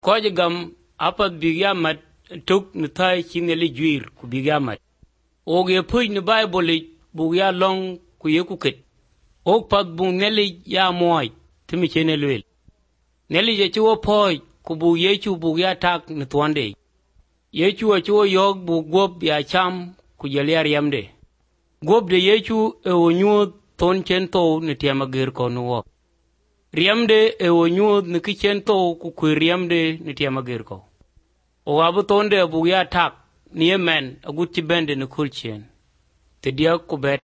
ko gam apat bigya mat tuk ni thai chineli juir ku bigya mat o ge puj ni bible bu ya long ku ye ku ket o pat bu neli ya moy timi chene lwel neli je chuo poj ku bu ye chu bu ya tak ni twande ye chu chuo yog bu gob ya cham ku jelia yamde gob de ye chu e onyu ton chen to ni tiama ger ko no riamde e onyu ni kichen to ku riamde ni tiama ger ko o abu tonde bu ya tak ni men agut ti bende ni kulchen te dia ku bet